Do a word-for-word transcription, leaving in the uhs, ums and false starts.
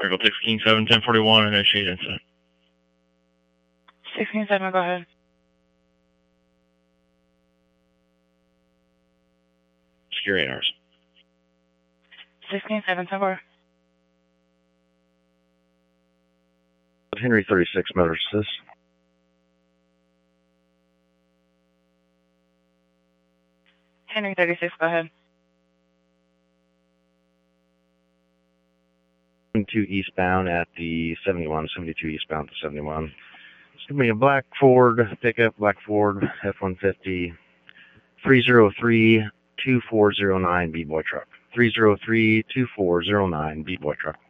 Circle sixteen seven, ten forty-one, initiate incident. sixteen seven, go ahead. Secure eight hours. sixteen seven, ten four. Henry thirty-six, motor assist. Henry thirty-six, go ahead. two eastbound at the seventy-one, seventy-two eastbound to seventy-one. It's going to be a black Ford pickup, black Ford F one fifty, three zero three, two four zero nine B-Boy truck. three zero three, two four zero nine B-Boy truck.